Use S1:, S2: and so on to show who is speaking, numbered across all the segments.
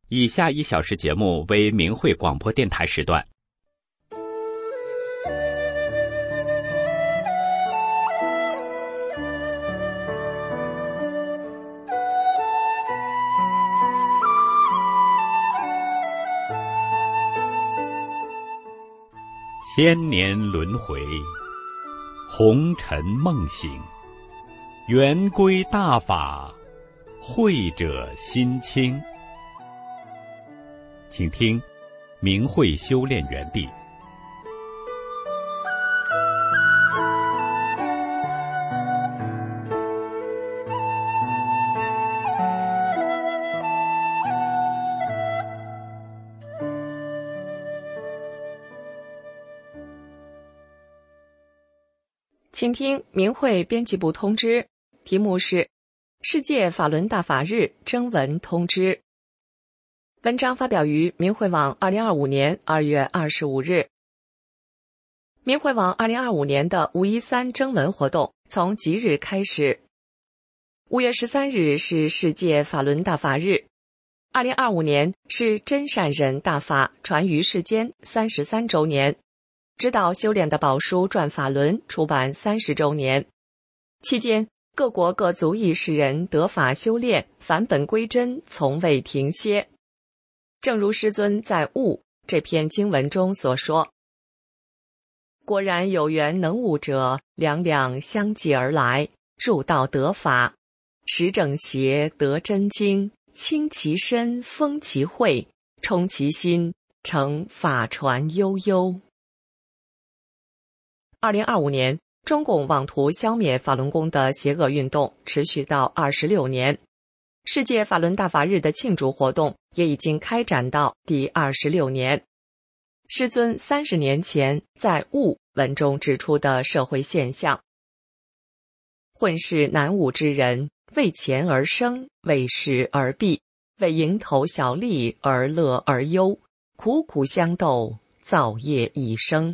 S1: 以下1小时节目为明慧广播电台时段。千年轮回，红尘梦醒，圆规大法，慧者心清。请听明慧修炼园地。
S2: 请听明慧编辑部通知，题目是世界法轮大法日征文通知。文章发表于明慧网2025年2月25日。明慧网2025年的513征文活动从即日开始。5月13日是世界法轮大法日，2025年是真善人大法传于世间33周年。指导修炼的宝书转法轮出版30周年，期间各国各族裔士人得法修炼，返本归真，从未停歇。正如师尊在《悟》这篇经文中所说：果然有缘能悟者，两两相继而来，入道得法，实正邪得真经，清其身，封其慧，充其心，成法传悠悠。2025年，中共妄图消灭法轮功的邪恶运动持续到26年，世界法轮大法日的庆祝活动也已经开展到第26年。师尊30年前在《悟》文中指出的社会现象：混世难悟之人，为钱而生，为势而避，为蝇头小利而乐而忧，苦苦相斗，造业一生。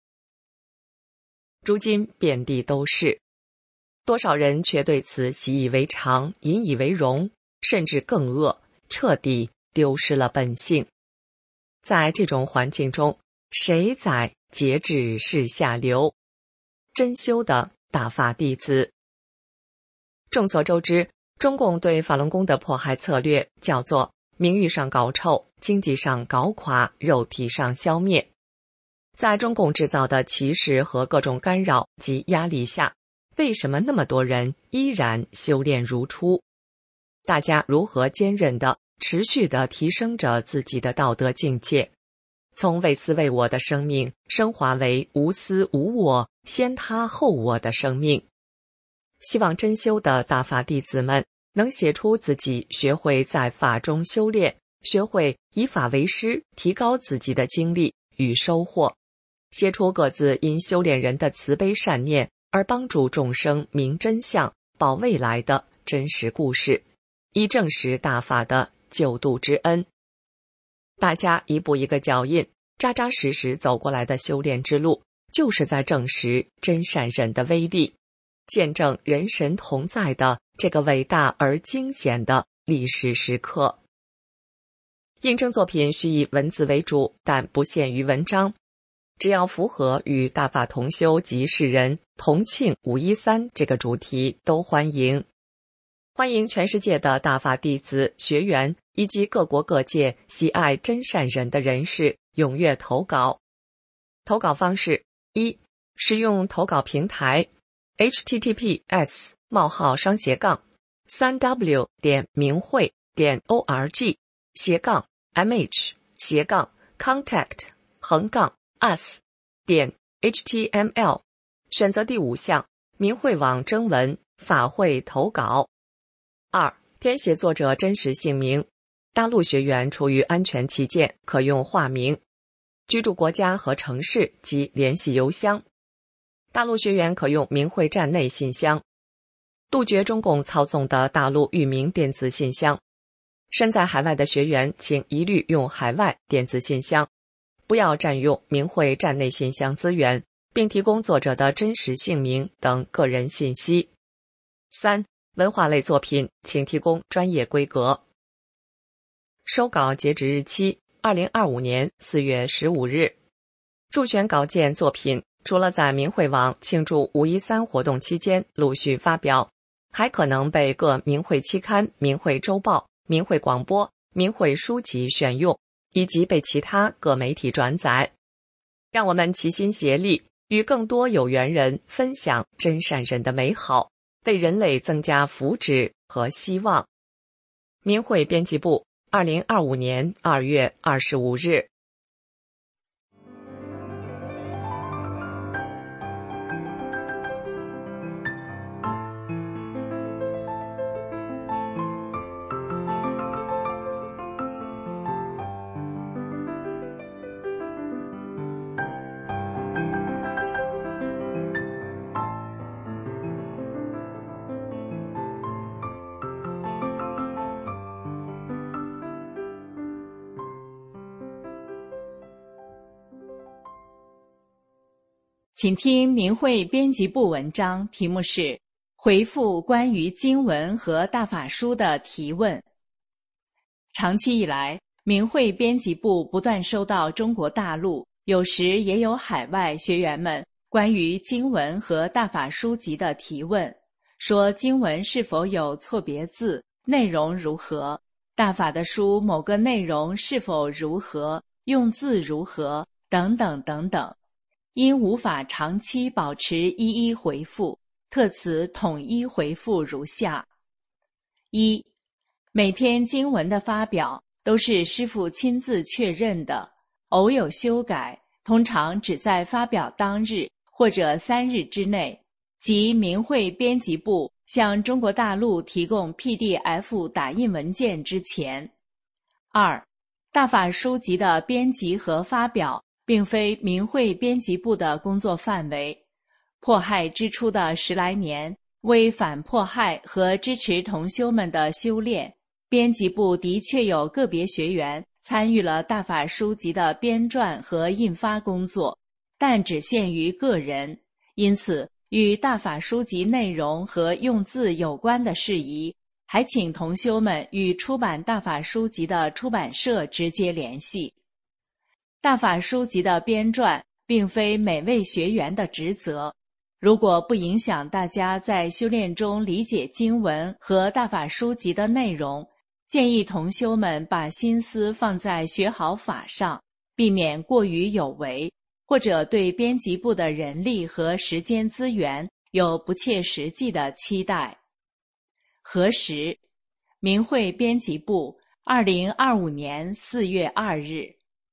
S2: 如今遍地都是，多少人却对此习以为常，引以为荣，甚至更恶，彻底丢失了本性。在这种环境中，谁在节制是下流？真修的大法弟子。众所周知，中共对法轮功的迫害策略叫做名誉上搞臭，经济上搞垮，肉体上消灭。在中共制造的歧视和各种干扰及压力下，为什么那么多人依然修炼如初？大家如何坚韧地、持续地提升着自己的道德境界，从为私为我的生命升华为无私无我、先他后我的生命？希望真修的大法弟子们能写出自己学会在法中修炼，学会以法为师，提高自己的经历与收获，写出各自因修炼人的慈悲善念而帮助众生明真相、保未来的真实故事，以证实大法的救度之恩。大家一步一个脚印，扎扎实实走过来的修炼之路，就是在证实真善忍的威力，见证人神同在的这个伟大而惊险的历史时刻。印证作品需以文字为主，但不限于文章，只要符合与大法同修及世人同庆513这个主题都欢迎。欢迎全世界的大法弟子、学员以及各国各界喜爱真善人的人士踊跃投稿。投稿方式：一、使用投稿平台 https://minghui.org/contact-us.html， 选择第5项明慧网征文法会投稿。2、填写作者真实姓名，大陆学员出于安全起见可用化名，居住国家和城市及联系邮箱。大陆学员可用明慧站内信箱，杜绝中共操纵的大陆域名电子信箱。身在海外的学员请一律用海外电子信箱，不要占用明慧站内信箱资源，并提供作者的真实姓名等个人信息。3、文化类作品请提供专业规格。 收稿截止日期2025年4月15日。入选稿件作品除了在明慧网庆祝513活动期间陆续发表，还可能被各明慧期刊、明慧周报、明慧广播、明慧书籍选用，以及被其他各媒体转载。让我们齐心协力，与更多有缘人分享真善人的美好，为人类增加福祉和希望。明慧编辑部2025年2月25日。
S3: 请听明慧编辑部文章，题目是回复关于经文和大法书的提问。长期以来，明慧编辑部不断收到中国大陆，有时也有海外学员们关于经文和大法书籍的提问，说经文是否有错别字，内容如何，大法的书某个内容是否如何，用字如何，等等等等。因无法长期保持一一回复，特此统一回复如下：一、每篇经文的发表都是师父亲自确认的，偶有修改，通常只在发表当日或者3日之内，即明慧编辑部向中国大陆提供 PDF 打印文件之前。二、大法书籍的编辑和发表并非明慧编辑部的工作范围。迫害之初的10来年，为反迫害和支持同修们的修炼，编辑部的确有个别学员参与了大法书籍的编撰和印发工作，但只限于个人，因此与大法书籍内容和用字有关的事宜，还请同修们与出版大法书籍的出版社直接联系。大法书籍的编撰并非每位学员的职责，如果不影响大家在修炼中理解经文和大法书籍的内容，建议同修们把心思放在学好法上，避免过于有为，或者对编辑部的人力和时间资源有不切实际的期待。核实：明慧编辑部2025年4月2日。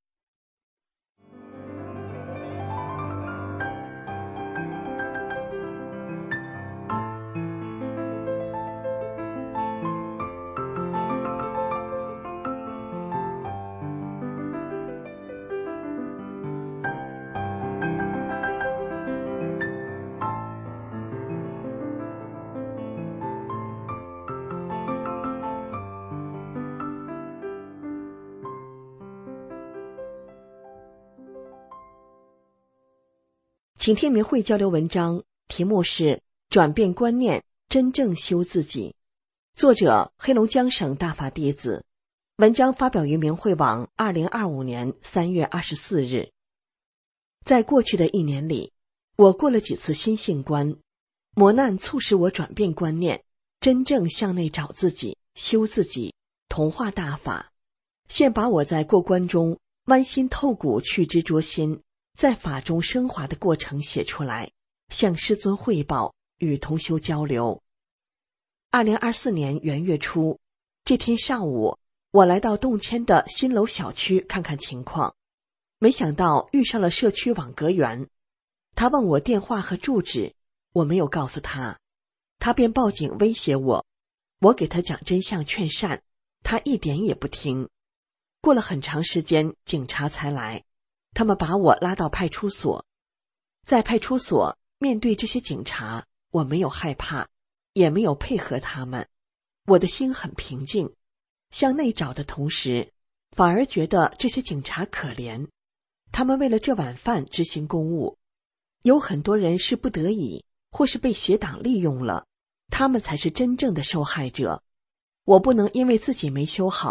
S4: 请听明慧交流文章，题目是转变观念，真正修自己。作者黑龙江省大法弟子。文章发表于明慧网2025年3月24日。在过去的1年里，我过了几次心性关，磨难促使我转变观念，真正向内找自己，修自己，同化大法。现把我在过关中剜心透骨、去执着心，在法中升华的过程写出来，向师尊汇报，与同修交流。2024年元月初，这天上午，我来到洞谦的新楼小区看看情况，没想到遇上了社区网格员。他问我电话和住址，我没有告诉他，他便报警威胁我。我给他讲真相劝善，他一点也不听。过了很长时间，警察才来，他们把我拉到派出所。在派出所，面对这些警察，我没有害怕，也没有配合他们，我的心很平静。向内找的同时，反而觉得这些警察可怜，他们为了这碗饭执行公务。有很多人是不得已，或是被邪党利用了，他们才是真正的受害者。我不能因为自己没修好，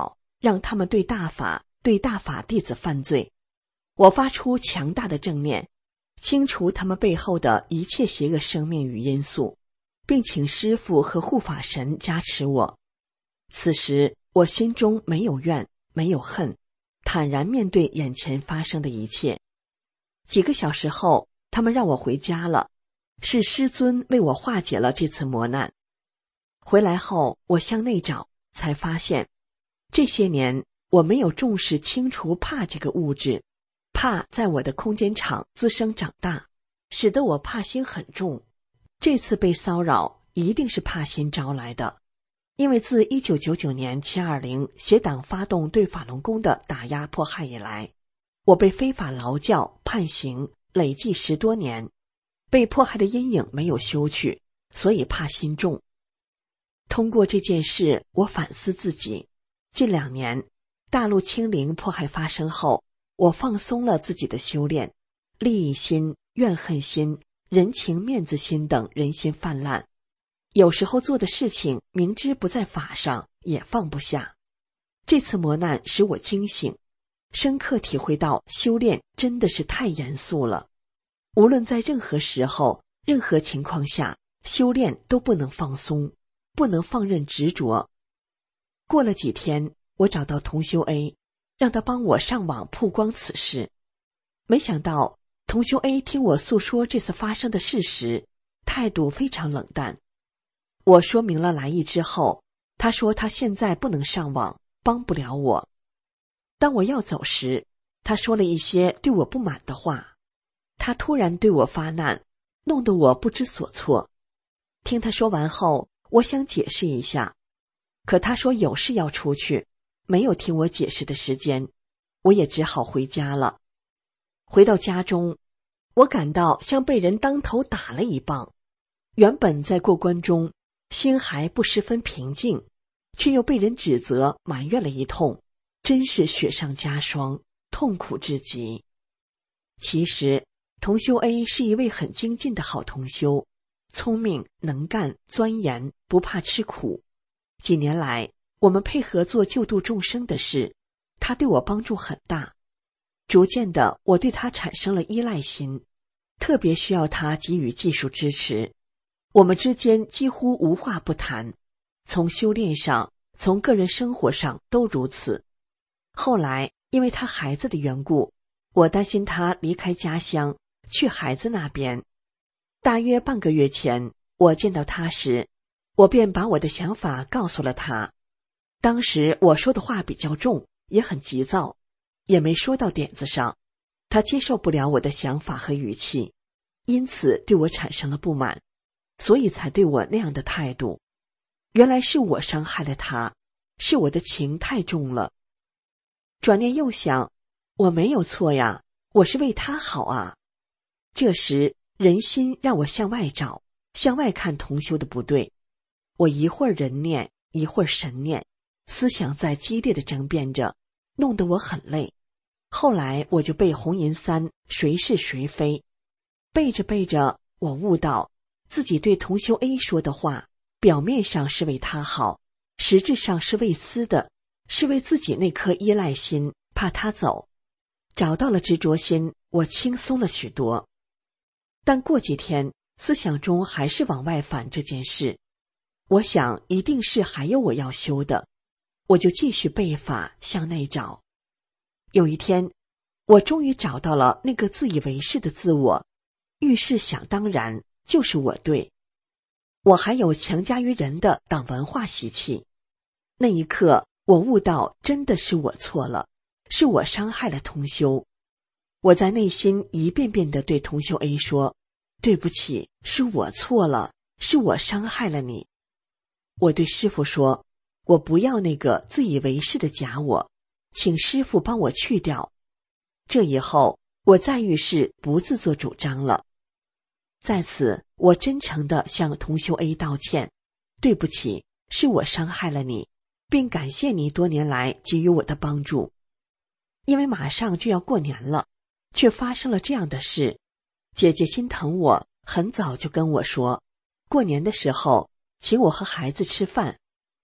S4: 让他们对大法弟子犯罪。我发出强大的正念，清除他们背后的一切邪恶生命与因素，并请师父和护法神加持我。此时我心中没有怨，没有恨，坦然面对眼前发生的一切。几个小时后，他们让我回家了，是师尊为我化解了这次磨难。回来后，我向内找，才发现这些年我没有重视清除怕这个物质，怕在我的空间场滋生长大，使得我怕心很重。这次被骚扰一定是怕心招来的，因为自1999年720邪党发动对法轮功的打压迫害以来，我被非法劳教判刑累计10多年，被迫害的阴影没有修去，所以怕心重。通过这件事，我反思自己。近2年，大陆清零迫害发生后，我放松了自己的修炼，利益心、怨恨心、人情面子心等人心泛滥。有时候做的事情明知不在法上，也放不下。这次磨难使我惊醒，深刻体会到修炼真的是太严肃了。无论在任何时候、任何情况下，修炼都不能放松，不能放任执着。过了几天，我找到同修 A， 让他帮我上网曝光此事。没想到同修 A 听我诉说这次发生的事实，态度非常冷淡。我说明了来意之后，他说他现在不能上网，帮不了我。当我要走时，他说了一些对我不满的话。他突然对我发难，弄得我不知所措。听他说完后，我想解释一下，可他说有事要出去，没有听我解释的时间，我也只好回家了。回到家中，我感到像被人当头打了一棒。原本在过关中，心还不十分平静，却又被人指责埋怨了一通，真是雪上加霜，痛苦至极。其实同修 A 是一位很精进的好同修，聪明能干钻研，不怕吃苦。几年来我们配合做救度众生的事，他对我帮助很大。逐渐的，我对他产生了依赖心，特别需要他给予技术支持。我们之间几乎无话不谈，从修炼上，从个人生活上都如此。后来因为他孩子的缘故，我担心他离开家乡去孩子那边。大约半个月前，我见到他时，我便把我的想法告诉了他。当时我说的话比较重，也很急躁，也没说到点子上，他接受不了我的想法和语气，因此对我产生了不满，所以才对我那样的态度。原来是我伤害了他，是我的情太重了。转念又想，我没有错呀，我是为他好啊。这时人心让我向外找，向外看同修的不对。我一会儿人念，一会儿神念，思想在激烈的争辩着，弄得我很累。后来我就背红银三，谁是谁非。背着背着，我悟到自己对同修 A 说的话，表面上是为他好，实质上是为私的，是为自己那颗依赖心，怕他走。找到了执着心，我轻松了许多。但过几天，思想中还是往外反这件事。我想一定是还有我要修的，我就继续背法向内找。有一天，我终于找到了那个自以为是的自我，遇事想当然，就是我对。我还有强加于人的党文化习气。那一刻，我悟到真的是我错了，是我伤害了同修。我在内心一遍遍地对同修 A 说，对不起，是我错了，是我伤害了你。我对师父说，我不要那个自以为是的假我，请师父帮我去掉。这以后，我再遇事不自作主张了。在此，我真诚地向同修 A 道歉，对不起，是我伤害了你，并感谢你多年来给予我的帮助。因为马上就要过年了，却发生了这样的事，姐姐心疼我，很早就跟我说，过年的时候请我和孩子吃饭。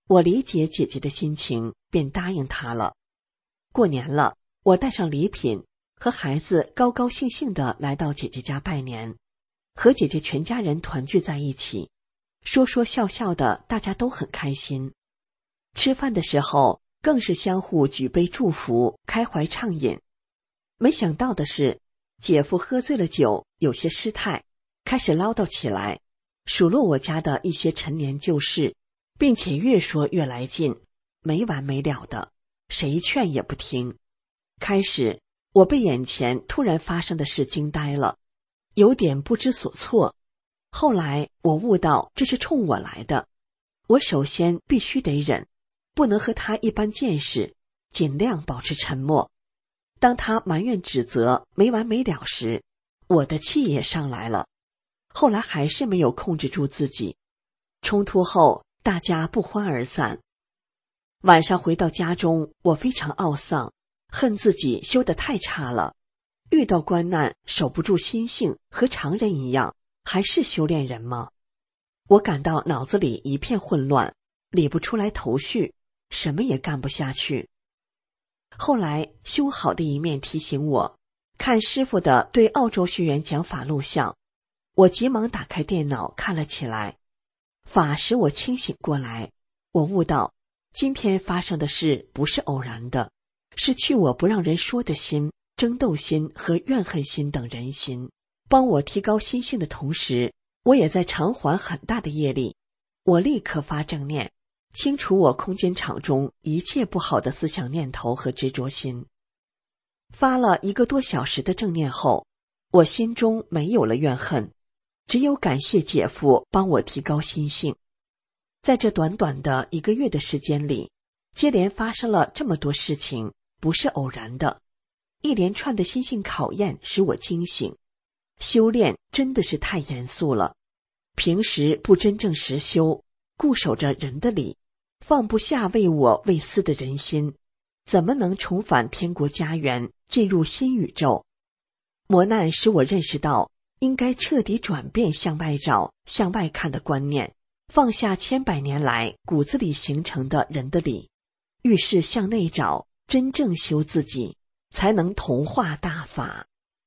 S4: 我理解姐姐的心情，便答应她了。过年了，我带上礼品，和孩子高高兴兴地来到姐姐家拜年，和姐姐全家人团聚在一起，说说笑笑的，大家都很开心。吃饭的时候更是相互举杯祝福，开怀畅饮。没想到的是，姐夫喝醉了酒，有些失态，开始唠叨起来，数落我家的一些陈年旧事，并且越说越来劲，没完没了的，谁劝也不听。开始我被眼前突然发生的事惊呆了，有点不知所措。后来我悟到这是冲我来的，我首先必须得忍，不能和他一般见识，尽量保持沉默。当他埋怨指责没完没了时，我的气也上来了。后来还是没有控制住自己，冲突后大家不欢而散。晚上回到家中，我非常懊丧，恨自己修得太差了，遇到关难守不住心性，和常人一样，还是修炼人吗？我感到脑子里一片混乱，理不出来头绪，什么也干不下去。后来修好的一面提醒我，看师父的对澳洲学员讲法录像，我急忙打开电脑看了起来。法使我清醒过来，我悟到今天发生的事不是偶然的，是去我不让人说的心、争斗心和怨恨心等人心，帮我提高心性的同时，我也在偿还很大的业力。我立刻发正念，清除我空间场中一切不好的思想念头和执着心。发了1个多小时的正念后，我心中没有了怨恨，只有感谢姐夫帮我提高心性。在这短短的1个月的时间里，接连发生了这么多事情，不是偶然的。一连串的心性考验使我惊醒，修炼真的是太严肃了。平时不真正实修，固守着人的理，放不下为我为私的人心，怎么能重返天国家园，进入新宇宙？磨难使我认识到，应该彻底转变向外找、向外看的观念，放下千百年来骨子里形成的人的理，遇事向内找，真正修自己，才能同化大法。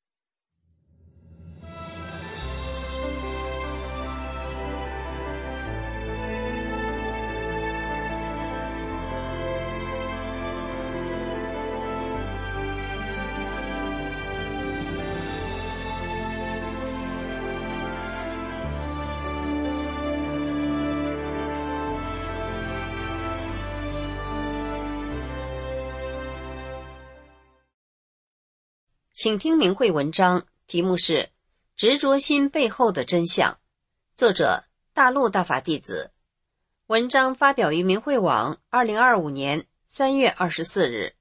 S5: 请听明慧文章，题目是《执着心背后的真相》，作者大陆大法弟子。文章发表于明慧网2025年3月24日。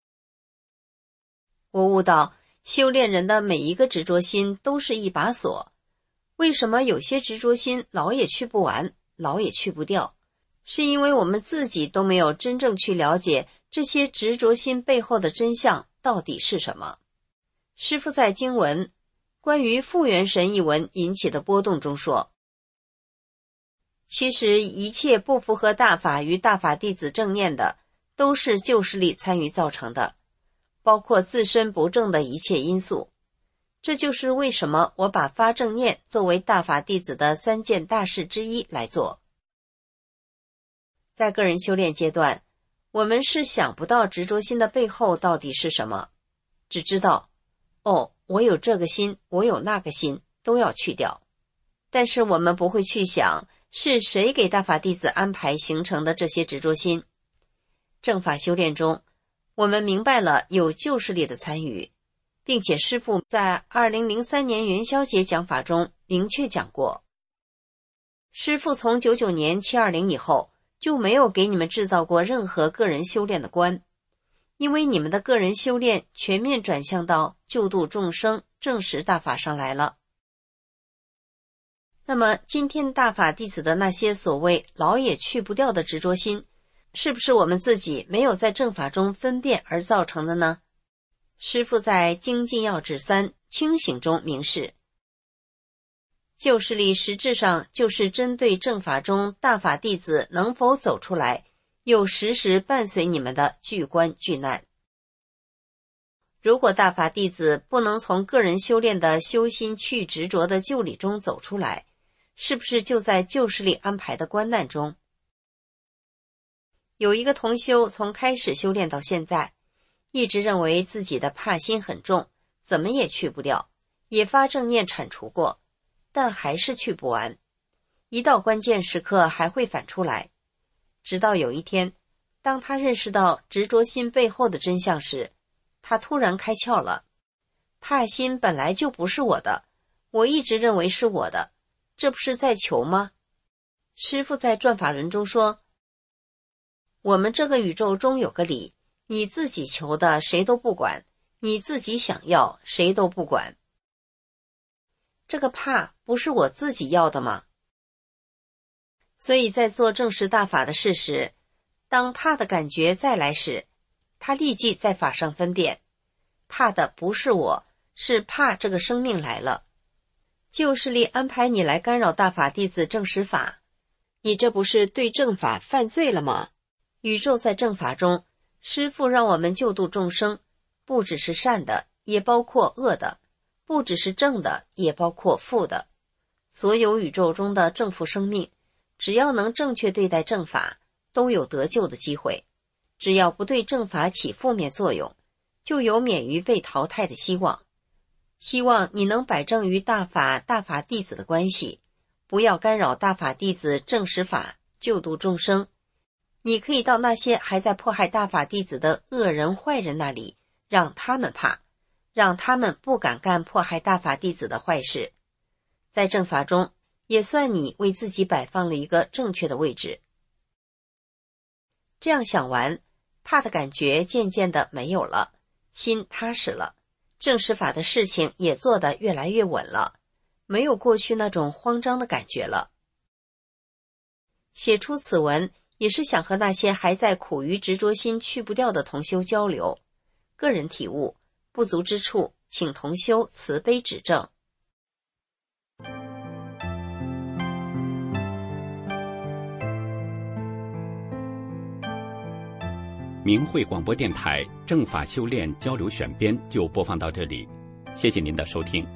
S5: 我悟到，修炼人的每一个执着心都是一把锁。为什么有些执着心老也去不完，老也去不掉？是因为我们自己都没有真正去了解这些执着心背后的真相到底是什么。师父在经文关于复原神一文引起的波动中说，其实一切不符合大法与大法弟子正念的，都是旧势力参与造成的，包括自身不正的一切因素。这就是为什么我把发正念作为大法弟子的3件大事之一来做。在个人修炼阶段，我们是想不到执着心的背后到底是什么，只知道我有这个心，我有那个心，都要去掉。但是我们不会去想，是谁给大法弟子安排形成的这些执着心。正法修炼中，我们明白了有旧势力的参与，并且师父在2003年元宵节讲法中明确讲过，师父从99年720以后就没有给你们制造过任何个人修炼的关，因为你们的个人修炼全面转向到救度众生、证实大法上来了。那么今天大法弟子的那些所谓老也去不掉的执着心，是不是我们自己没有在正法中分辨而造成的呢？师父在精进要旨3清醒中明示，旧势力实质上就是针对正法中大法弟子能否走出来， 又时时伴随你们的巨关巨难。如果大法弟子不能从个人修炼的修心去执着的旧理中走出来，是不是就在旧势力安排的关难中？有一个同修从开始修炼到现在，一直认为自己的怕心很重，怎么也去不掉，也发正念铲除过，但还是去不完，一到关键时刻还会反出来。直到有一天，当他认识到执着心背后的真相时，他突然开窍了。怕心本来就不是我的，我一直认为是我的，这不是在求吗？师父在转法轮中说，我们这个宇宙中有个理，你自己求的谁都不管，你自己想要谁都不管。这个怕不是我自己要的吗？所以在做正实大法的事时，当怕的感觉再来时，他立即在法上分辨，怕的不是我，是怕这个生命来了。旧势力安排你来干扰大法弟子正实法，你这不是对正法犯罪了吗？宇宙在正法中，师父让我们救度众生，不只是善的，也包括恶的，不只是正的，也包括负的。所有宇宙中的正负生命，只要能正确对待正法，都有得救的机会。只要不对正法起负面作用，就有免于被淘汰的希望。希望你能摆正与大法弟子的关系，不要干扰大法弟子正实法，救度众生。你可以到那些还在迫害大法弟子的恶人坏人那里，让他们怕，让他们不敢干迫害大法弟子的坏事。在正法中，也算你为自己摆放了一个正确的位置。这样想完，怕的感觉渐渐的没有了，心踏实了，正实法的事情也做得越来越稳了，没有过去那种慌张的感觉了。写出此文也是想和那些还在苦于执着心去不掉的同修交流，个人体悟不足之处，请同修慈悲指正。
S1: 明慧广播电台正法修炼交流选编就播放到这里，谢谢您的收听。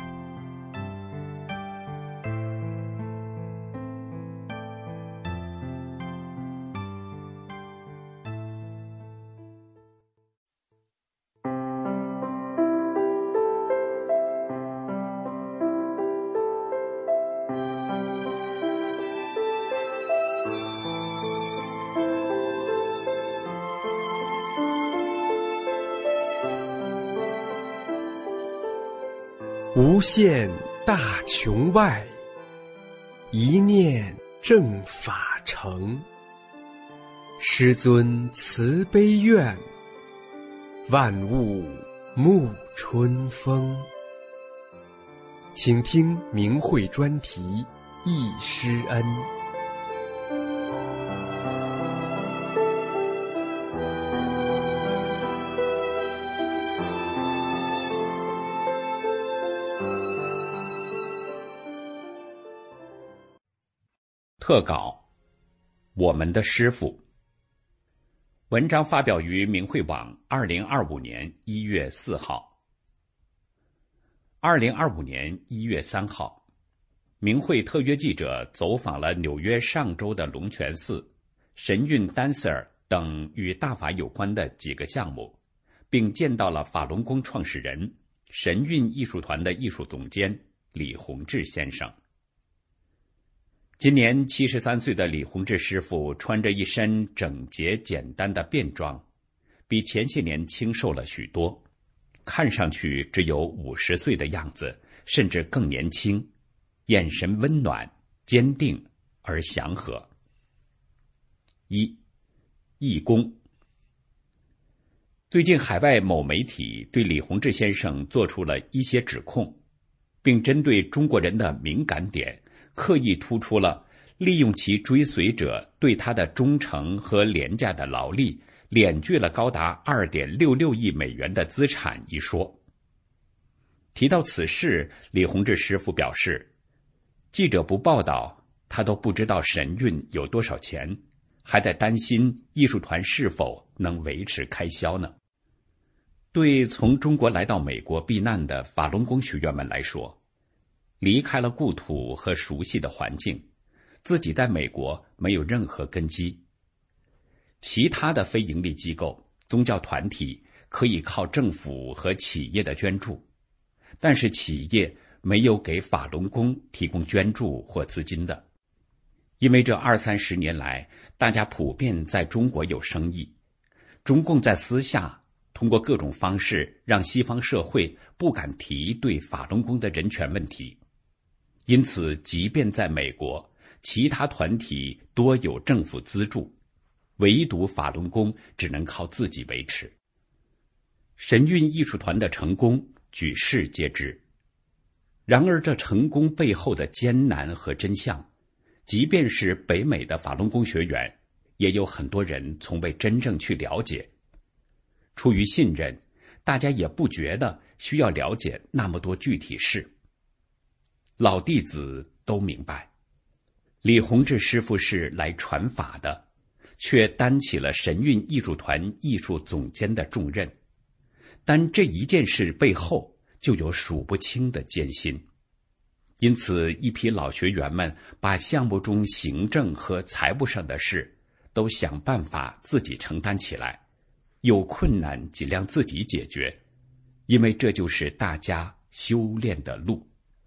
S6: 无限大穹外，一念正法成。师尊慈悲愿，万物沐春风。请听明慧专题忆师恩。
S1: 特稿：我们的师父。文章发表于明慧网2025年1月4号。2025年1月3号，明慧特约记者走访了纽约上州的龙泉寺、神韵 Dancer 等与大法有关的几个项目，并见到了法轮功创始人、神韵艺术团的艺术总监李洪志先生。今年73岁的李洪志师傅穿着一身整洁简单的便装，比前些年清瘦了许多，看上去只有50岁的样子，甚至更年轻，眼神温暖、坚定而祥和。义工。最近海外某媒体对李洪志先生做出了一些指控，并针对中国人的敏感点刻意突出了利用其追随者对他的忠诚和廉价的劳力，敛聚了高达2.66亿美元的资产一说。提到此事，李洪志师傅表示，记者不报道，他都不知道神韵有多少钱， 还在担心艺术团是否能维持开销呢。对从中国来到美国避难的法轮功学员们来说，离开了故土和熟悉的环境，自己在美国没有任何根基。其他的非营利机构、宗教团体可以靠政府和企业的捐助，但是企业没有给法轮功提供捐助或资金的。因为这20-30年来，大家普遍在中国有生意，中共在私下通过各种方式让西方社会不敢提对法轮功的人权问题。因此，即便在美国，其他团体多有政府资助，唯独法轮功只能靠自己维持。神韵艺术团的成功举世皆知，然而这成功背后的艰难和真相，即便是北美的法轮功学员，也有很多人从未真正去了解。出于信任，大家也不觉得需要了解那么多具体事。老弟子都明白，李洪志师父是来传法的，却担起了神韵艺术团艺术总监的重任。但这一件事背后就有数不清的艰辛，因此一批老学员们把项目中行政和财务上的事都想办法自己承担起来，有困难尽量自己解决，因为这就是大家修炼的路。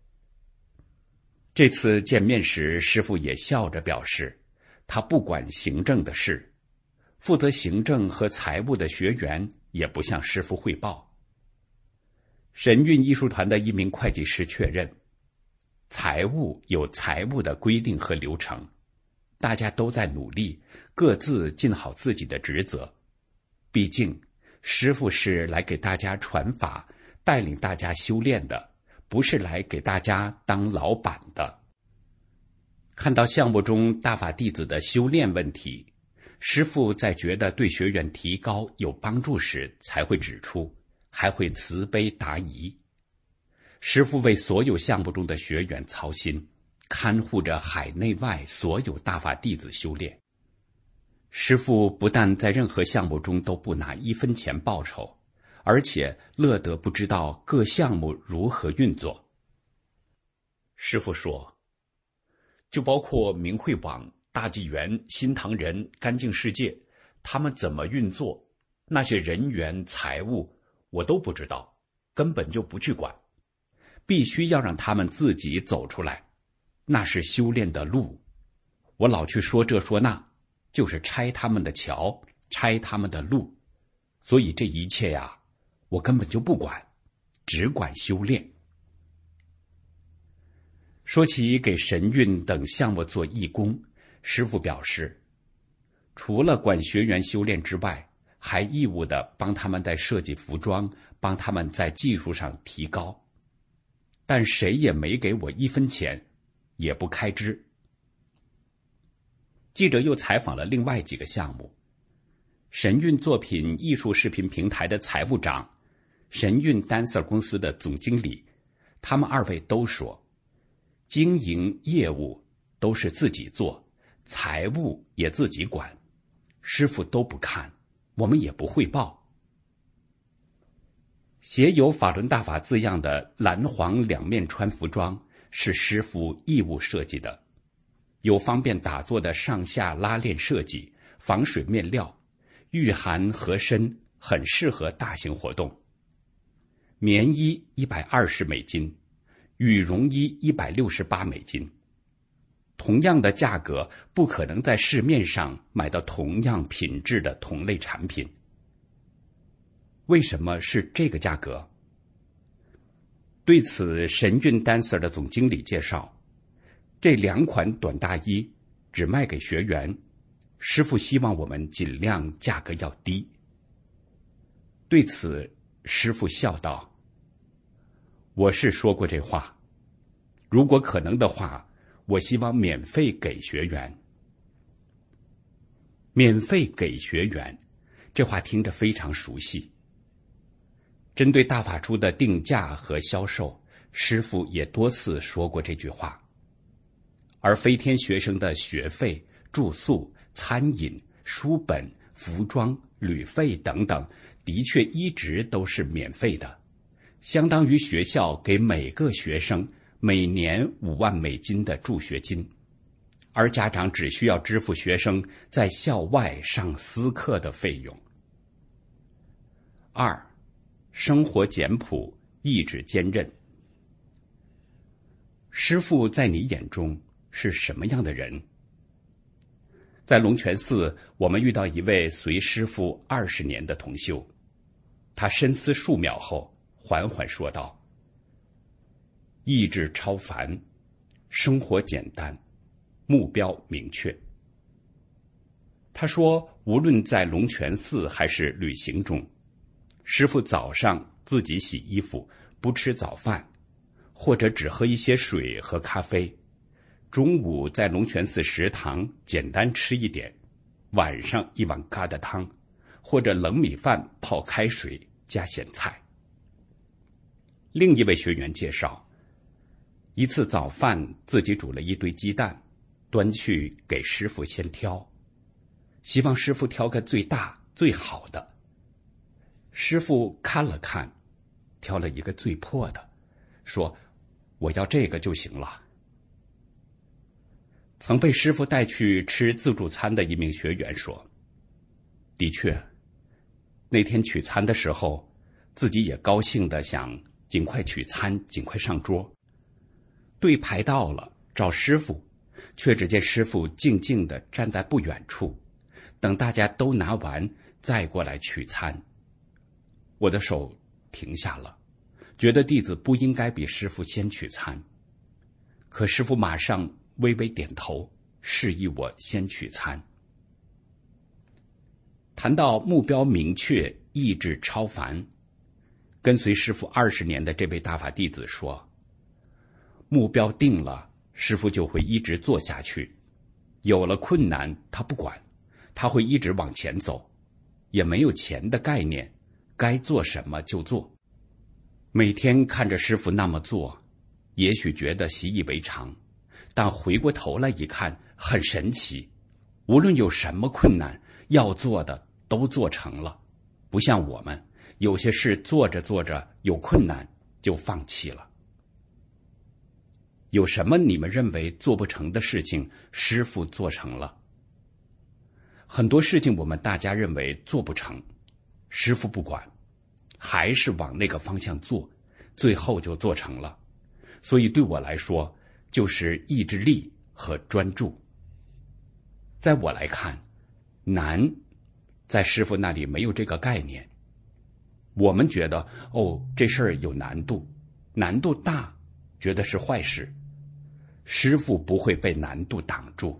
S1: 这次见面时，师父也笑着表示，他不管行政的事，负责行政和财务的学员也不向师父汇报。神韵艺术团的一名会计师确认，财务有财务的规定和流程，大家都在努力，各自尽好自己的职责。毕竟，师父是来给大家传法，带领大家修炼的，不是来给大家当老板的。看到项目中大法弟子的修炼问题，师父在觉得对学员提高有帮助时才会指出，还会慈悲答疑。师父为所有项目中的学员操心，看护着海内外所有大法弟子修炼。师父不但在任何项目中都不拿1分钱报酬，而且乐得不知道各项目如何运作。师父说，就包括明慧网、大纪元、新唐人、干净世界，他们怎么运作，那些人员、财务我都不知道，根本就不去管，必须要让他们自己走出来，那是修炼的路。我老去说这说那，就是拆他们的桥，拆他们的路，所以这一切呀，我根本就不管，只管修炼。说起给神韵等项目做义工，师父表示，除了管学员修炼之外，还义务地帮他们在设计服装，帮他们在技术上提高。但谁也没给我1分钱，也不开支。记者又采访了另外几个项目，神韵作品艺术视频平台的财务长，神韵 Dancer 公司的总经理，他们2位都说，经营业务都是自己做，财务也自己管，师父都不看，我们也不汇报。写有法轮大法字样的蓝黄2面穿服装是师父义务设计的，有方便打坐的上下拉链设计，防水面料，御寒合身，很适合大型活动。棉衣$120，羽绒衣$168，同样的价格不可能在市面上买到同样品质的同类产品。为什么是这个价格？对此，神韵 Dancer 的总经理介绍，这2款短大衣只卖给学员，师父希望我们尽量价格要低。对此，师父笑道，我是说过这话，如果可能的话，我希望免费给学员。免费给学员，这话听着非常熟悉。针对大法书的定价和销售，师父也多次说过这句话。而飞天学生的学费、住宿、 餐饮、书本、服装、旅费等等，的确一直都是免费的，相当于学校给每个学生每年5万美金的助学金，而家长只需要支付学生在校外上私课的费用。2. 生活简朴，意志坚韧。师父在你眼中是什么样的人？在龙泉寺，我们遇到一位随师父20年的同修，他深思数秒后缓缓说道：意志超凡，生活简单，目标明确。他说，无论在龙泉寺还是旅行中，师父早上自己洗衣服，不吃早饭，或者只喝一些水和咖啡，中午在龙泉寺食堂简单吃一点，晚上一碗疙瘩汤，或者冷米饭泡开水加咸菜。另一位学员介绍，一次早饭自己煮了一堆鸡蛋，端去给师父先挑，希望师父挑个最大最好的。师父看了看，挑了一个最破的，说：我要这个就行了。曾被师父带去吃自助餐的一名学员说，的确，那天取餐的时候，自己也高兴地想尽快取餐，尽快上桌。队排到了，找师父，却只见师父静静地站在不远处，等大家都拿完再过来取餐。我的手停下了，觉得弟子不应该比师父先取餐，可师父马上微微点头，示意我先取餐。谈到目标明确，意志超凡，跟随师父20年的这位大法弟子说，目标定了，师父就会一直做下去，有了困难他不管，他会一直往前走，也没有钱的概念，该做什么就做。每天看着师父那么做，也许觉得习以为常，但回过头来一看，很神奇，无论有什么困难，要做的都做成了，不像我们有些事做着做着有困难就放弃了。有什么你们认为做不成的事情，师父做成了？很多事情我们大家认为做不成，师父不管，还是往那个方向做，最后就做成了。所以对我来说，就是意志力和专注。在我来看，难，在师父那里没有这个概念。我们觉得，这事儿有难度，难度大，觉得是坏事。师父不会被难度挡住。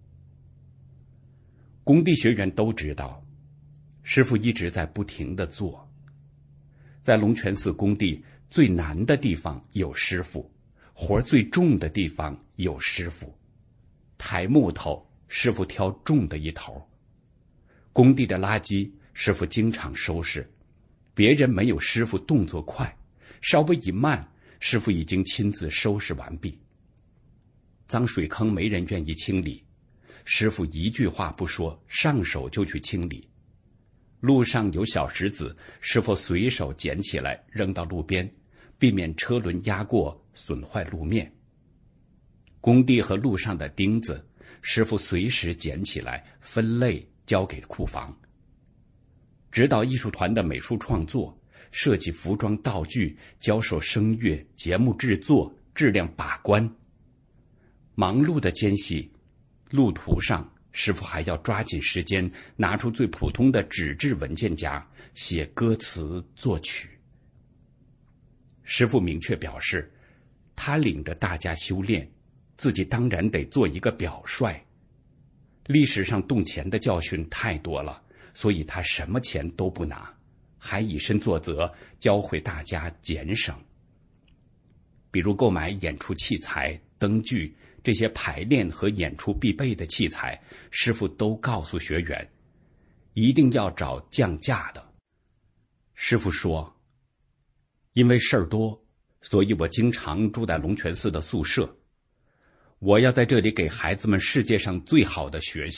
S1: 工地学员都知道，师父一直在不停地做。在龙泉寺工地最难的地方有师父，活最重的地方有师父。抬木头，师父挑重的一头。工地的垃圾，师父经常收拾，别人没有师父动作快，稍微一慢，师父已经亲自收拾完毕。脏水坑没人愿意清理，师父一句话不说，上手就去清理。路上有小石子，师父随手捡起来扔到路边，避免车轮压过损坏路面。工地和路上的钉子，师父随时捡起来分类交给库房。指导艺术团的美术创作，设计服装道具，教授声乐节目制作，质量把关。忙碌的间隙，路途上师父还要抓紧时间，拿出最普通的纸质文件夹，写歌词作曲。师父明确表示，他领着大家修炼，自己当然得做一个表率。历史上动钱的教训太多了，所以他什么钱都不拿，还以身作则，教会大家俭省。比如购买演出器材、灯具，这些排练和演出必备的器材，师父都告诉学员，一定要找降价的。师父说，因为事儿多，所以我经常住在龙泉寺的宿舍。我要在这里给孩子们世界上最好的学校、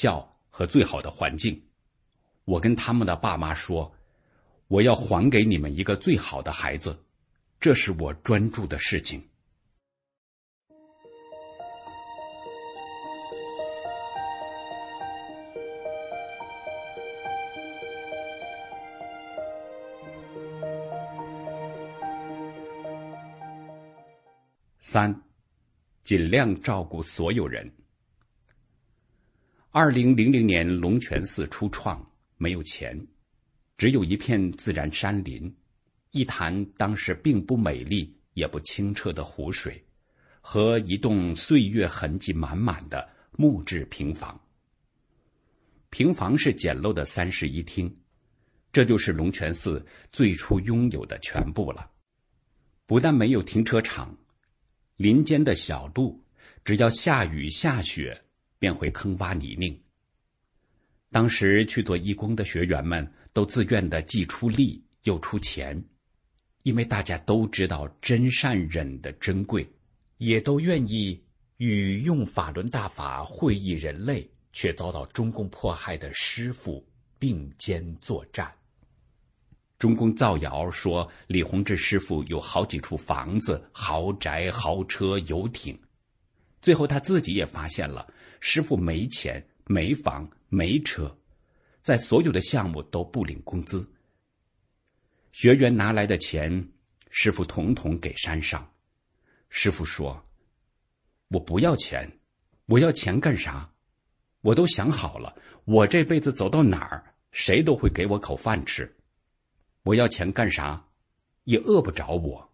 S1: 和最好的环境。我跟他们的爸妈说，我要还给你们一个最好的孩子，这是我专注的事情。3. 尽量照顾所有人。2000年龙泉寺初创，没有钱，只有一片自然山林，一潭当时并不美丽也不清澈的湖水，和一栋岁月痕迹满满的木质平房。平房是简陋的3室1厅，这就是龙泉寺最初拥有的全部了。不但没有停车场，林间的小路只要下雨下雪便会坑洼泥泞。当时去做义工的学员们都自愿地既出力又出钱，因为大家都知道真善忍的珍贵，也都愿意与用法轮大法惠益人类却遭到中共迫害的师父并肩作战。中共造谣说李洪志师父有好几处房子、豪宅、豪车、游艇，最后他自己也发现了师父没钱、没房、没车，在所有的项目都不领工资。学员拿来的钱，师父统统给山上。师父说，我不要钱，我要钱干啥？我都想好了，我这辈子走到哪儿，谁都会给我口饭吃。我要钱干啥？也饿不着我。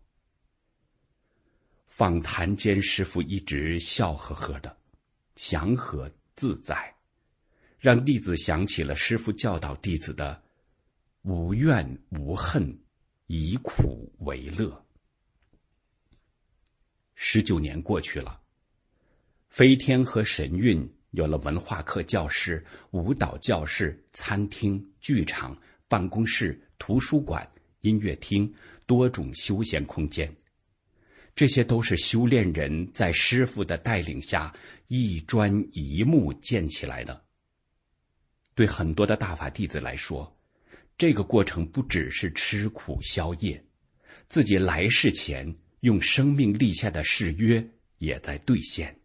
S1: 访谈间，师父一直笑呵呵的，祥和自在，让弟子想起了师父教导弟子的无怨无恨，以苦为乐。19年过去了，飞天和神韵有了文化课教室、舞蹈教室、餐厅、剧场、办公室、图书馆、音乐厅，多种休闲空间。这些都是修炼人在师父的带领下一砖一木建起来的。对很多的大法弟子来说，这个过程不只是吃苦消业，自己来世前用生命立下的誓约也在兑现。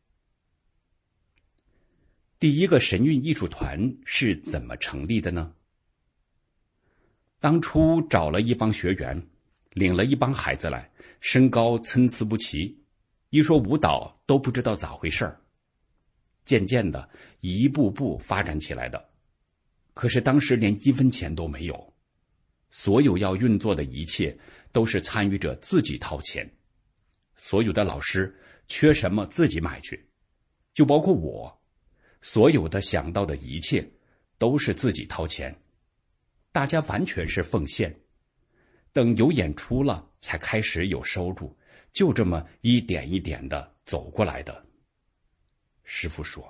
S1: 第一个神韵艺术团是怎么成立的呢？当初找了一帮学员，领了一帮孩子来，身高参差不齐，一说舞蹈都不知道咋回事儿。渐渐的，一步步发展起来的。可是当时连1分钱都没有，所有要运作的一切都是参与者自己掏钱。所有的老师缺什么自己买去，就包括我，所有的想到的一切都是自己掏钱。大家完全是奉献，等有演出了才开始有收入，就这么一点一点的走过来的。师父说，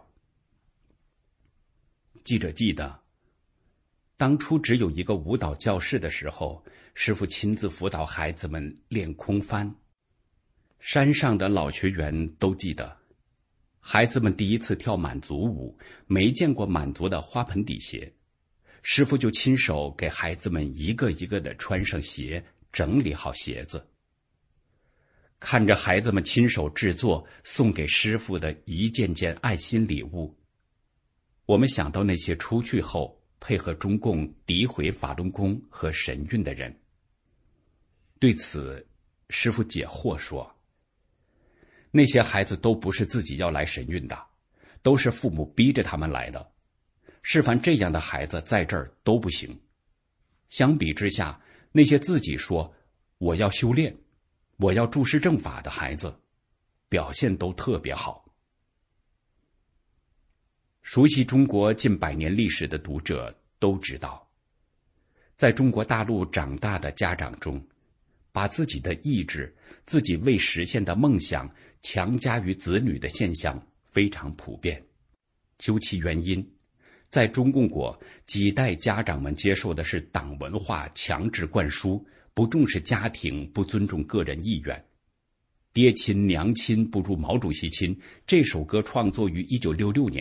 S1: 记者记得当初只有一个舞蹈教室的时候，师父亲自辅导孩子们练空翻。山上的老学员都记得，孩子们第一次跳满族舞，没见过满族的花盆底鞋，师父就亲手给孩子们一个一个的穿上鞋，整理好鞋子。看着孩子们亲手制作送给师父的一件件爱心礼物，我们想到那些出去后配合中共诋毁法轮功和神韵的人。对此，师父解惑说，那些孩子都不是自己要来神韵的，都是父母逼着他们来的。示范这样的孩子在这儿都不行。相比之下，那些自己说我要修炼，我要注释正法的孩子，表现都特别好。熟悉中国近100年历史的读者都知道，在中国大陆长大的家长中，把自己的意志、自己未实现的梦想强加于子女的现象非常普遍。究其原因，在中共国，几代家长们接受的是党文化强制灌输，不重视家庭，不尊重个人意愿。爹亲娘亲不如毛主席亲这首歌创作于1966年，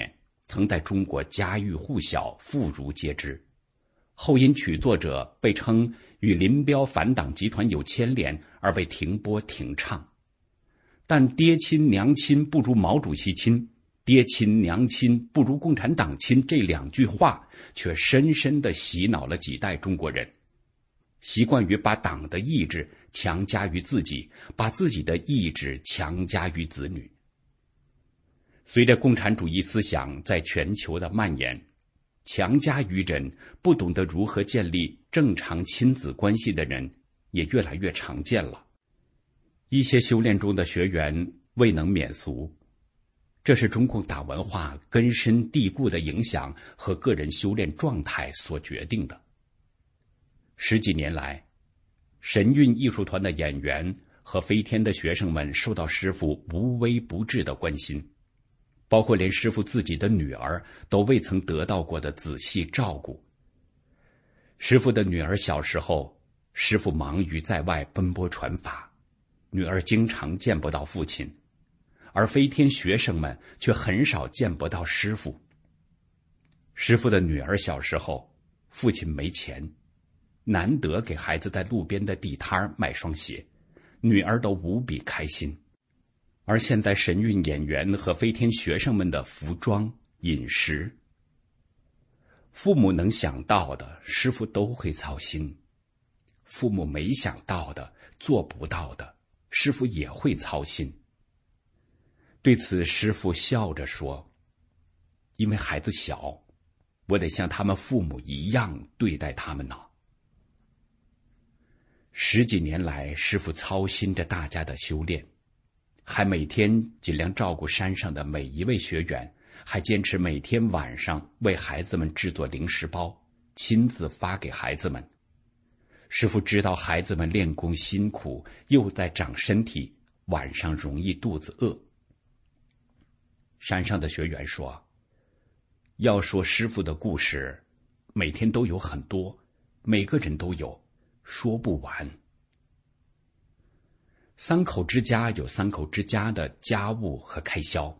S1: 曾在中国家喻户晓，妇孺皆知。后因曲作者被称与林彪反党集团有牵连而被停播停唱。但爹亲娘亲不如毛主席亲，爹亲娘亲不如共产党亲这2句话却深深地洗脑了几代中国人，习惯于把党的意志强加于自己，把自己的意志强加于子女。随着共产主义思想在全球的蔓延，强加于人、不懂得如何建立正常亲子关系的人也越来越常见了。一些修炼中的学员未能免俗，这是中共党文化根深蒂固的影响和个人修炼状态所决定的。10几年来，神韵艺术团的演员和飞天的学生们受到师父无微不至的关心，包括连师父自己的女儿都未曾得到过的仔细照顾。师父的女儿小时候，师父忙于在外奔波传法，女儿经常见不到父亲，而飞天学生们却很少见不到师父。师父的女儿小时候，父亲没钱，难得给孩子在路边的地摊卖双鞋，女儿都无比开心。而现在神韵演员和飞天学生们的服装、饮食，父母能想到的，师父都会操心；父母没想到的、做不到的，师父也会操心。对此，师父笑着说：“因为孩子小，我得像他们父母一样对待他们呢。”10几年来，师父操心着大家的修炼，还每天尽量照顾山上的每一位学员，还坚持每天晚上为孩子们制作零食包，亲自发给孩子们。师父知道孩子们练功辛苦，又在长身体，晚上容易肚子饿。山上的学员说：“要说师父的故事，每天都有很多，每个人都有，说不完。3口之家有3口之家的家务和开销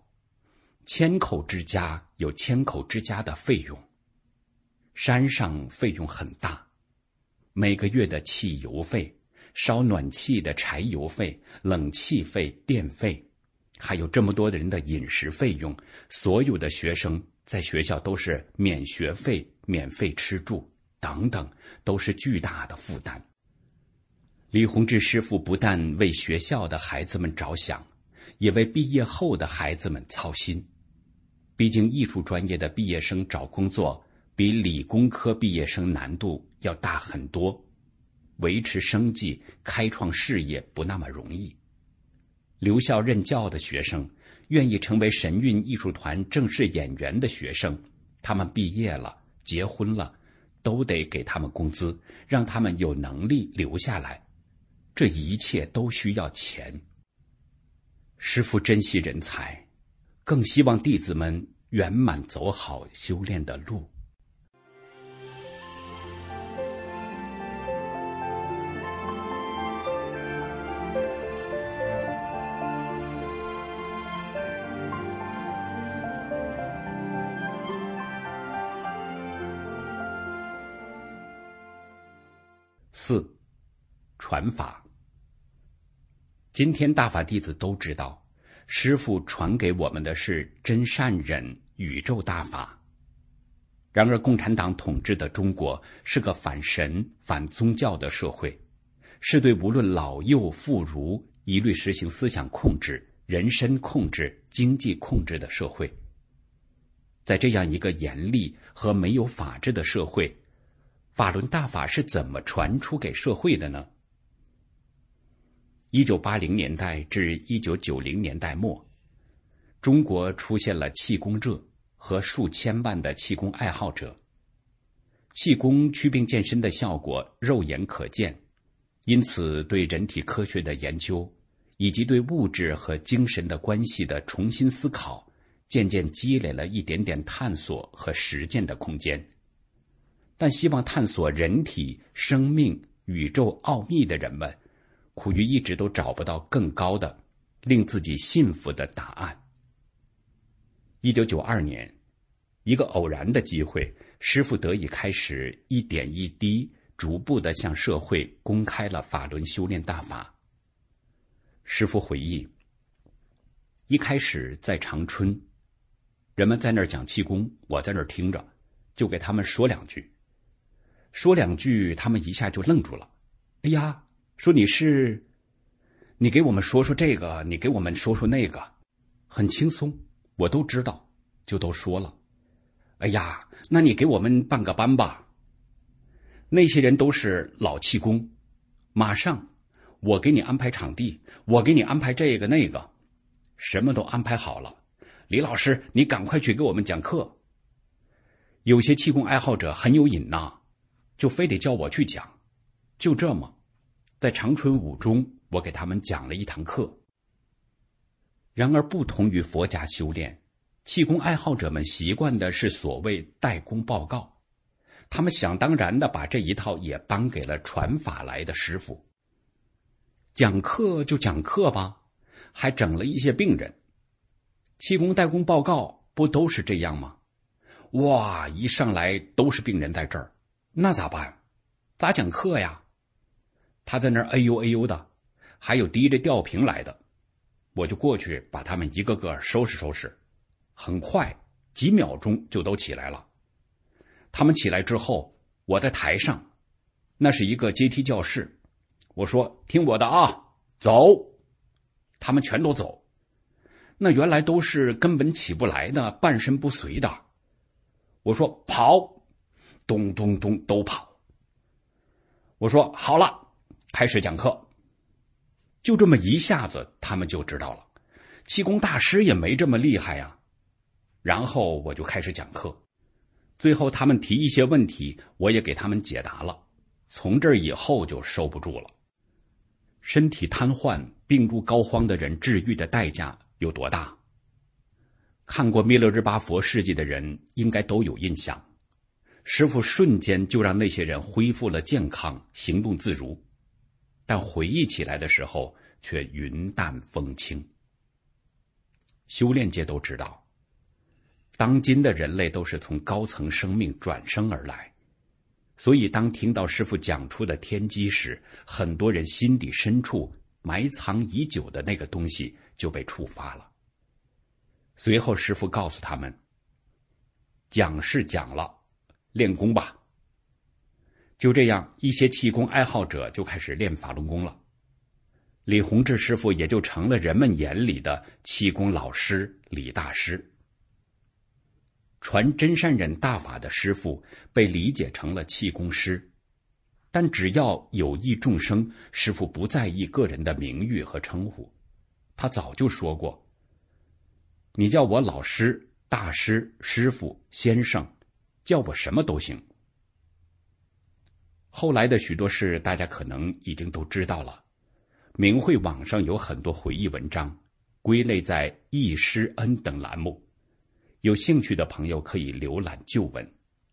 S1: ，1000口之家有1000口之家的费用。山上费用很大，每个月的汽油费、烧暖气的柴油费、冷气费、电费，还有这么多的人的饮食费用，所有的学生在学校都是免学费、免费吃住等等，都是巨大的负担。李洪志师父不但为学校的孩子们着想，也为毕业后的孩子们操心。毕竟艺术专业的毕业生找工作比理工科毕业生难度要大很多，维持生计、开创事业不那么容易。留校任教的学生，愿意成为神韵艺术团正式演员的学生，他们毕业了、结婚了，都得给他们工资，让他们有能力留下来。这一切都需要钱。师父珍惜人才，更希望弟子们圆满走好修炼的路。4. 传法。今天大法弟子都知道，师父传给我们的是真善忍宇宙大法。然而共产党统治的中国是个反神反宗教的社会，是对无论老幼妇孺一律实行思想控制、人身控制、经济控制的社会。在这样一个严厉和没有法治的社会，法轮大法是怎么传出给社会的呢？1980年代至1990年代末，中国出现了气功热和数千万的气功爱好者。气功祛病健身的效果肉眼可见，因此对人体科学的研究，以及对物质和精神的关系的重新思考，渐渐积累了一点点探索和实践的空间。但希望探索人体、生命、宇宙奥秘的人们，苦于一直都找不到更高的、令自己信服的答案。1992年， 一个偶然的机会，师父得以开始一点一滴逐步地向社会公开了法轮修炼大法。师父回忆，一开始在长春，人们在那儿讲气功，我在那儿听着，就给他们说两句，他们一下就愣住了。哎呀，说你给我们说说这个，你给我们说说那个，很轻松，我都知道，就都说了。哎呀，那你给我们办个班吧。那些人都是老气功，马上我给你安排场地，我给你安排这个那个，什么都安排好了。李老师，你赶快去给我们讲课。有些气功爱好者很有瘾呐，就非得叫我去讲。就这么，在长春5中，我给他们讲了一堂课。然而不同于佛家修炼，气功爱好者们习惯的是所谓代功报告，他们想当然的把这一套也搬给了传法来的师傅。讲课就讲课吧，还整了一些病人。气功代功报告不都是这样吗？哇，一上来都是病人在这儿，那咋办？咋讲课呀？他在那儿哎呦哎呦的，还有提着吊瓶来的，我就过去把他们一个个收拾收拾，很快几秒钟就都起来了。他们起来之后，我在台上，那是一个阶梯教室，我说听我的啊，走，他们全都走。那原来都是根本起不来的，半身不遂的，我说跑，咚咚咚都跑。我说好了，开始讲课。就这么一下子他们就知道了，气功大师也没这么厉害呀。然后我就开始讲课，最后他们提一些问题，我也给他们解答了。从这儿以后就收不住了。身体瘫痪、病入膏肓的人治愈的代价有多大？看过《弥勒日巴佛事迹》的人应该都有印象。师父瞬间就让那些人恢复了健康，行动自如，但回忆起来的时候却云淡风轻。修炼界都知道，当今的人类都是从高层生命转生而来，所以当听到师父讲出的天机时，很多人心底深处埋藏已久的那个东西就被触发了。随后师父告诉他们，讲是讲了，练功吧。就这样，一些气功爱好者就开始练法轮功了。李洪志师傅也就成了人们眼里的气功老师李大师。传真善忍大法的师傅被理解成了气功师，但只要有益众生，师傅不在意个人的名誉和称呼。他早就说过，你叫我老师、大师、师傅、先生，叫我什么都行。后来的许多事大家可能已经都知道了，明慧网上有很多回忆文章，归类在忆师恩等栏目，有兴趣的朋友可以浏览旧文。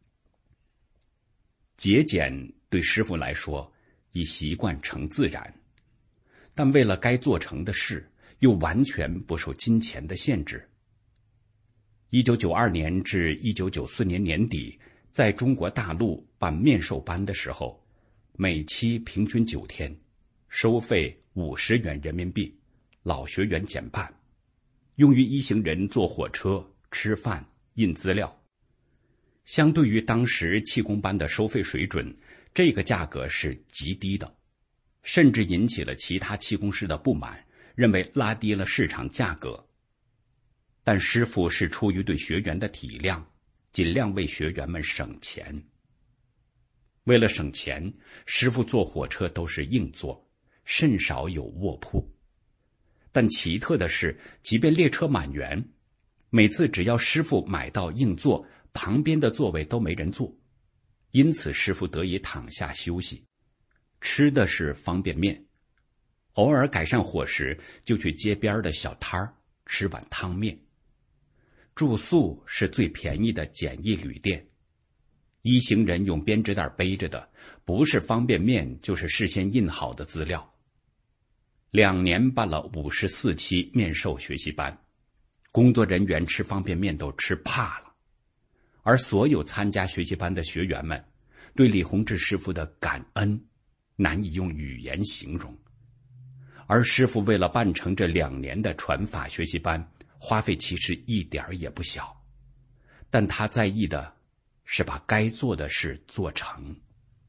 S1: 节俭对师父来说已习惯成自然，但为了该做成的事，又完全不受金钱的限制。1992年至1994年年底，在中国大陆办面授班的时候，每期平均9天，收费50元人民币，老学员减半，用于一行人坐火车、吃饭、印资料。相对于当时气功班的收费水准，这个价格是极低的，甚至引起了其他气功师的不满，认为拉低了市场价格。但师父是出于对学员的体谅，尽量为学员们省钱。为了省钱，师父坐火车都是硬座，甚少有卧铺。但奇特的是，即便列车满员，每次只要师父买到硬座，旁边的座位都没人坐，因此师父得以躺下休息。吃的是方便面，偶尔改善伙食，就去街边的小摊儿吃碗汤面。住宿是最便宜的简易旅店，一行人用编织袋背着的，不是方便面就是事先印好的资料。2年办了54期面授学习班，工作人员吃方便面都吃怕了。 而所有参加学习班的学员们对李洪志师傅的感恩难以用语言形容。而师傅为了办成这2年的传法学习班，花费其实一点儿也不小，但他在意的是把该做的事做成。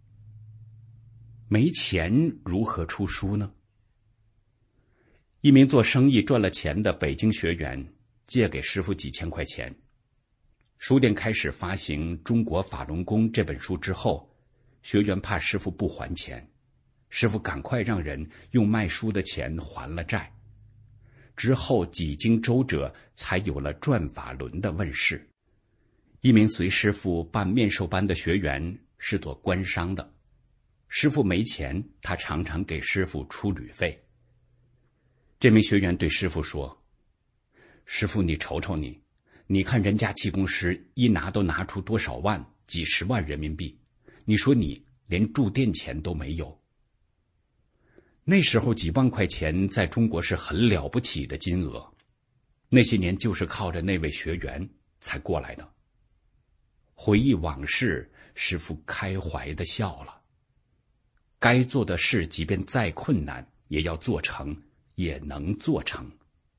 S1: 没钱如何出书呢？一名做生意赚了钱的北京学员借给师傅几千块钱，书店开始发行《中国法轮功》这本书之后，学员怕师傅不还钱，师傅赶快让人用卖书的钱还了债。之后几经周折，才有了转法轮的问世。一名随师傅办面授班的学员是做官商的，师傅没钱，他常常给师傅出旅费。这名学员对师傅说：师傅，你瞅瞅你看人家气功师一拿都拿出多少万，几十万人民币，你说你连住店钱都没有。那时候几万块钱在中国是很了不起的金额，那些年就是靠着那位学员才过来的。回忆往事，师傅开怀地笑了。该做的事即便再困难也要做成，也能做成。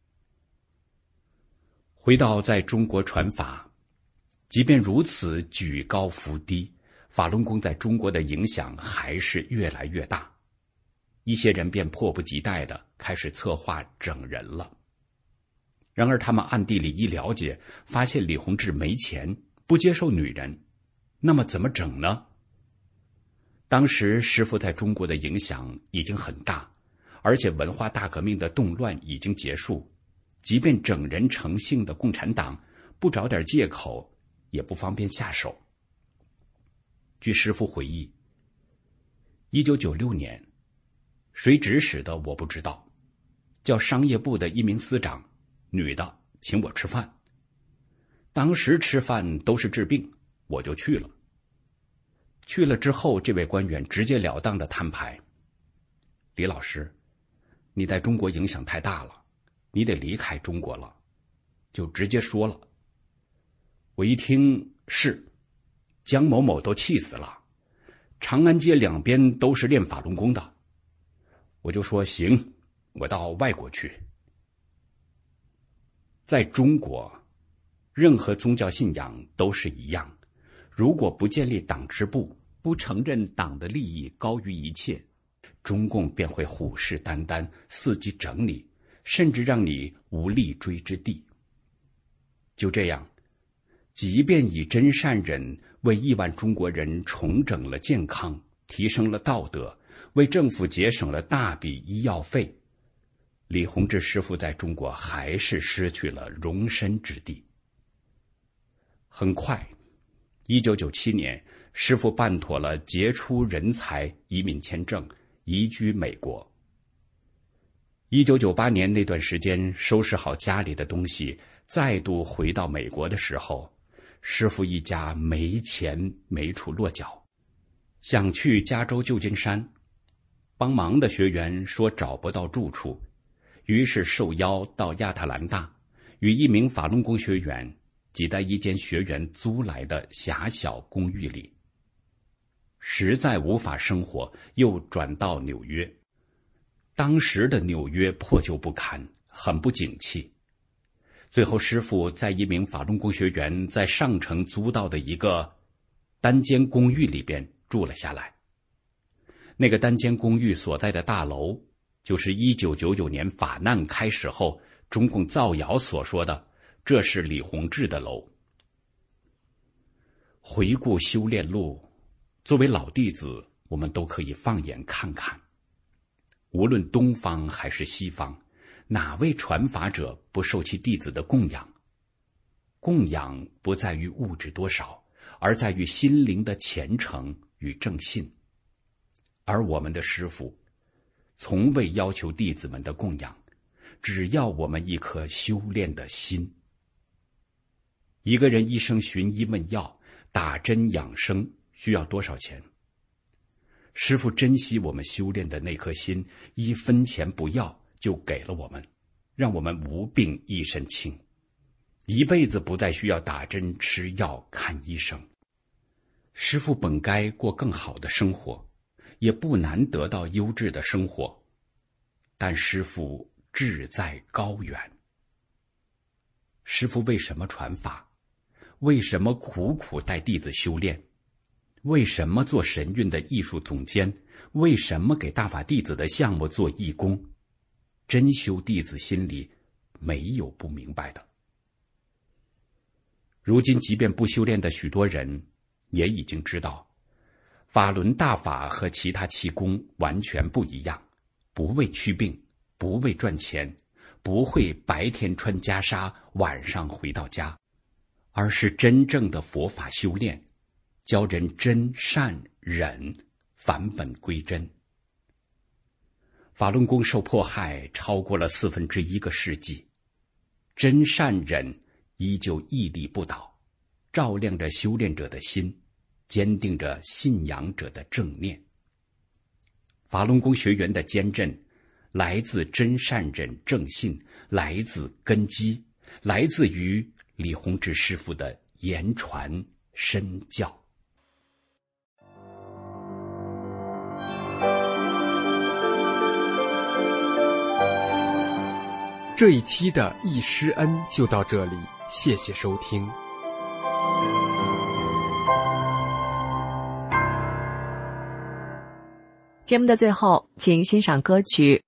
S1: 回到在中国传法，即便如此举高扶低，法轮功在中国的影响还是越来越大。一些人便迫不及待地开始策划整人了。然而他们暗地里一了解，发现李洪志没钱，不接受女人，那么怎么整呢？当时师父在中国的影响已经很大，而且文化大革命的动乱已经结束，即便整人成性的共产党不找点借口，也不方便下手。据师父回忆，1996年，谁指使的我不知道，叫商业部的一名司长，女的，请我吃饭。当时吃饭都是治病，我就去了。去了之后，这位官员直截了当的摊牌：李老师，你在中国影响太大了，你得离开中国了，就直接说了。我一听是，江某某都气死了，长安街两边都是练法轮功的。我就说行，我到外国去。在中国，任何宗教信仰都是一样，如果不建立党支部，不承认党的利益高于一切，中共便会虎视眈眈，伺机整你，甚至让你无立锥之地。就这样，即便以真善忍为亿万中国人重整了健康，提升了道德，为政府节省了大笔医药费，李洪志师傅在中国还是失去了容身之地。很快，1997年，师傅办妥了杰出人才移民签证，移居美国。1998年那段时间，收拾好家里的东西，再度回到美国的时候，师傅一家没钱没处落脚，想去加州旧金山。帮忙的学员说找不到住处，于是受邀到亚特兰大，与一名法轮功学员挤在一间学员租来的狭小公寓里。实在无法生活，又转到纽约。当时的纽约破旧不堪，很不景气。最后师傅在一名法轮功学员在上城租到的一个单间公寓里边住了下来。那个单间公寓所在的大楼，就是1999年法难开始后中共造谣所说的这是李洪志的楼。回顾修炼路，作为老弟子，我们都可以放眼看看，无论东方还是西方，哪位传法者不受其弟子的供养？供养不在于物质多少，而在于心灵的虔诚与正信。而我们的师父从未要求弟子们的供养，只要我们一颗修炼的心。一个人一生寻医问药，打针养生需要多少钱？师父珍惜我们修炼的那颗心，一分钱不要就给了我们，让我们无病一身轻。 一辈子不再需要打针、吃药、看医生。师父本该过更好的生活，也不难得到优质的生活，但师父志在高远。师父为什么传法？为什么苦苦带弟子修炼？为什么做神韵的艺术总监？为什么给大法弟子的项目做义工？真修弟子心里没有不明白的。如今即便不修炼的许多人也已经知道，法轮大法和其他气功完全不一样，不为祛病，不为赚钱，不会白天穿袈裟，晚上回到家，而是真正的佛法修炼，教人真善忍，返本归真。法轮功受迫害超过了1/4个世纪，真善忍依旧屹立不倒，照亮着修炼者的心，坚定着信仰者的正念。法轮功学员的坚韧来自真善忍正信，来自根基，来自于李洪志师父的言传身教。
S6: 这一期的易师恩就到这里，谢谢收听。
S2: 节目的最后，请欣赏歌曲。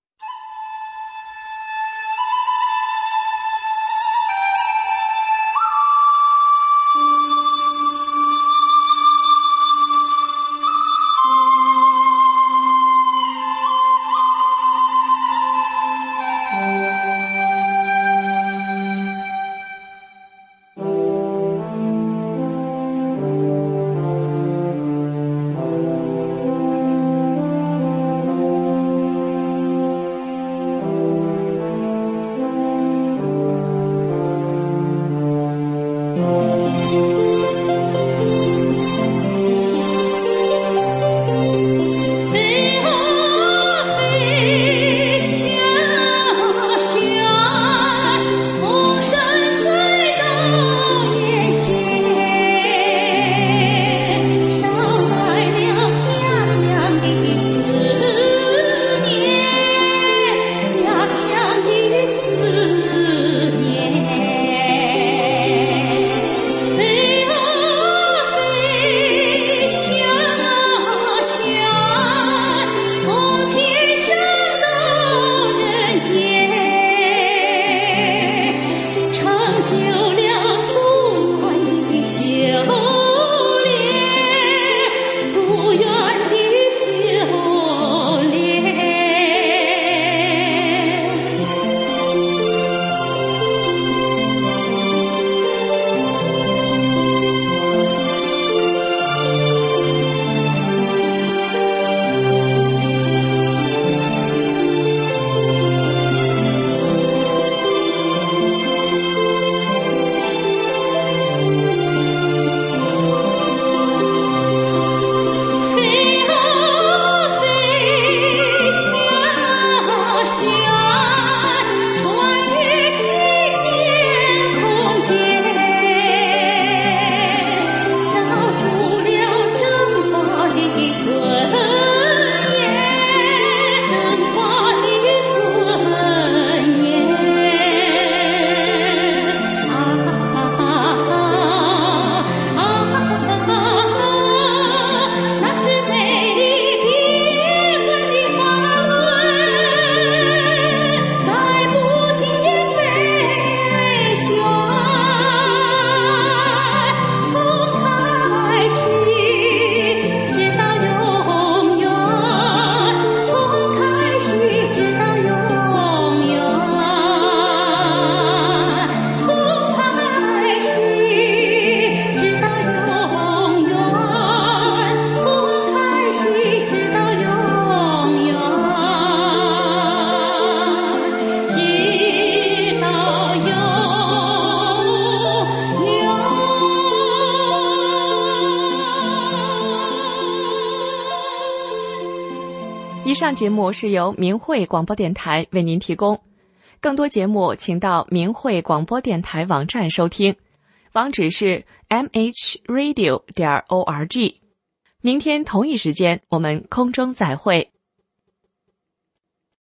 S2: 以上节目是由明慧广播电台为您提供。 更多节目请到明慧广播电台网站收听，网址是 mhradio.org。明天同一时间我们空中再会。